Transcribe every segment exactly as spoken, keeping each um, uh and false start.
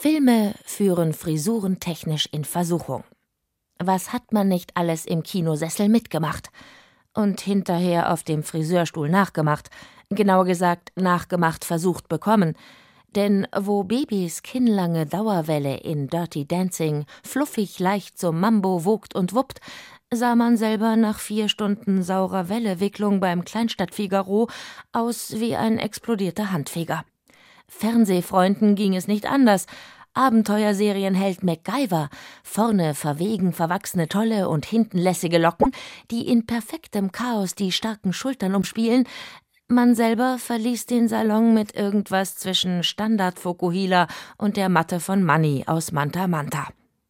Filme führen Frisuren technisch in Versuchung. Was hat man nicht alles im Kinosessel mitgemacht? Und hinterher auf dem Friseurstuhl nachgemacht. Genauer gesagt, nachgemacht versucht bekommen. Denn wo Babys kinnlange Dauerwelle in Dirty Dancing fluffig leicht zum Mambo wogt und wuppt, sah man selber nach vier Stunden saurer Wellewicklung beim Kleinstadt-Figaro aus wie ein explodierter Handfeger. Fernsehfreunden ging es nicht anders. Abenteuerserienheld MacGyver, vorne verwegen verwachsene Tolle und hinten lässige Locken, die in perfektem Chaos die starken Schultern umspielen. Man selber verließ den Salon mit irgendwas zwischen Standard-Fokuhila und der Matte von Manny aus Manta Manta.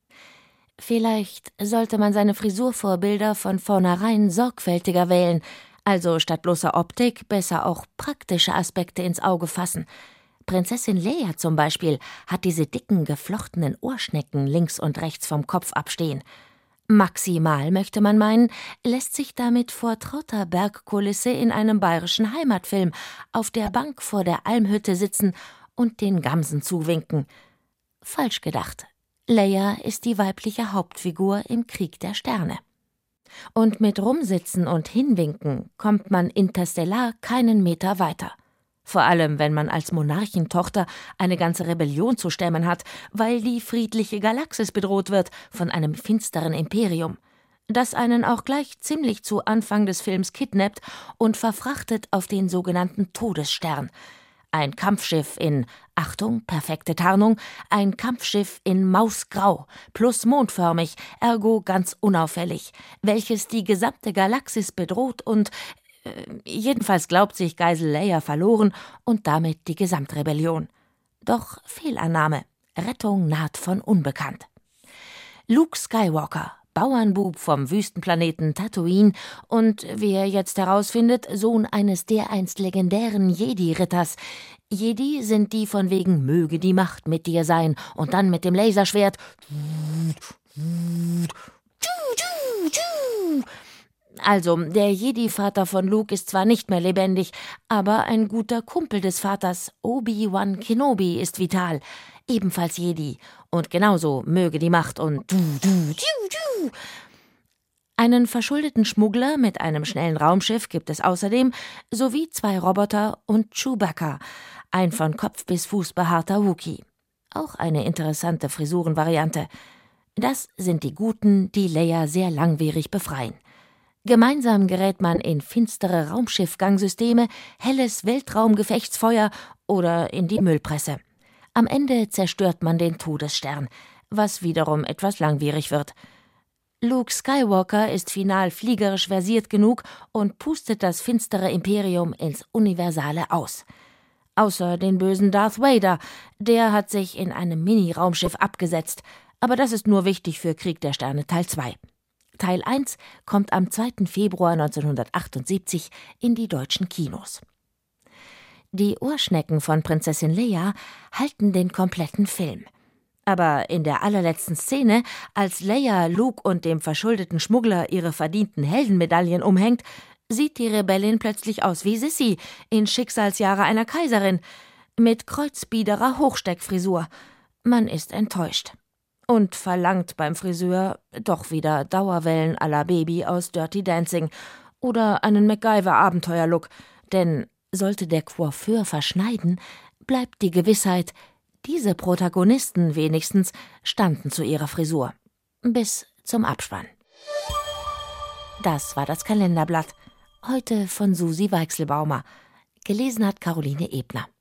Vielleicht sollte man seine Frisurvorbilder von vornherein sorgfältiger wählen, also statt bloßer Optik besser auch praktische Aspekte ins Auge fassen. Prinzessin Leia zum Beispiel hat diese dicken, geflochtenen Ohrschnecken links und rechts vom Kopf abstehen. Maximal, möchte man meinen, lässt sich damit vor trauter Bergkulisse in einem bayerischen Heimatfilm auf der Bank vor der Almhütte sitzen und den Gamsen zuwinken. Falsch gedacht. Leia ist die weibliche Hauptfigur im Krieg der Sterne. Und mit Rumsitzen und Hinwinken kommt man interstellar keinen Meter weiter. Vor allem, wenn man als Monarchentochter eine ganze Rebellion zu stemmen hat, weil die friedliche Galaxis bedroht wird von einem finsteren Imperium, das einen auch gleich ziemlich zu Anfang des Films kidnappt und verfrachtet auf den sogenannten Todesstern. Ein Kampfschiff in, Achtung, perfekte Tarnung, ein Kampfschiff in Mausgrau, plus mondförmig, ergo ganz unauffällig, welches die gesamte Galaxis bedroht und jedenfalls glaubt sich Geisel Leia verloren und damit die Gesamtrebellion. Doch Fehlannahme. Rettung naht von unbekannt. Luke Skywalker, Bauernbub vom Wüstenplaneten Tatooine und, wie er jetzt herausfindet, Sohn eines dereinst legendären Jedi-Ritters. Jedi sind die von wegen möge die Macht mit dir sein und dann mit dem Laserschwert Also, der Jedi-Vater von Luke ist zwar nicht mehr lebendig, aber ein guter Kumpel des Vaters, Obi-Wan Kenobi, ist vital, ebenfalls Jedi, und genauso möge die Macht und du, du, du, du. Einen verschuldeten Schmuggler mit einem schnellen Raumschiff gibt es außerdem, sowie zwei Roboter und Chewbacca, ein von Kopf bis Fuß behaarter Wookie. Auch eine interessante Frisurenvariante. Das sind die Guten, die Leia sehr langwierig befreien. Gemeinsam gerät man in finstere Raumschiffgangsysteme, helles Weltraumgefechtsfeuer oder in die Müllpresse. Am Ende zerstört man den Todesstern, was wiederum etwas langwierig wird. Luke Skywalker ist final fliegerisch versiert genug und pustet das finstere Imperium ins Universale aus. Außer den bösen Darth Vader, der hat sich in einem Mini-Raumschiff abgesetzt, aber das ist nur wichtig für Krieg der Sterne Teil zwei. Teil eins kommt am zweiten Februar neunzehnhundertachtundsiebzig in die deutschen Kinos. Die Ohrschnecken von Prinzessin Leia halten den kompletten Film. Aber in der allerletzten Szene, als Leia Luke und dem verschuldeten Schmuggler ihre verdienten Heldenmedaillen umhängt, sieht die Rebellin plötzlich aus wie Sissi in Schicksalsjahre einer Kaiserin, mit kreuzbiederer Hochsteckfrisur. Man ist enttäuscht. Und verlangt beim Friseur doch wieder Dauerwellen à la Baby aus Dirty Dancing oder einen MacGyver-Abenteuerlook, denn sollte der Coiffeur verschneiden, bleibt die Gewissheit, diese Protagonisten wenigstens standen zu ihrer Frisur. Bis zum Abspann. Das war das Kalenderblatt. Heute von Susi Weichselbaumer. Gelesen hat Caroline Ebner.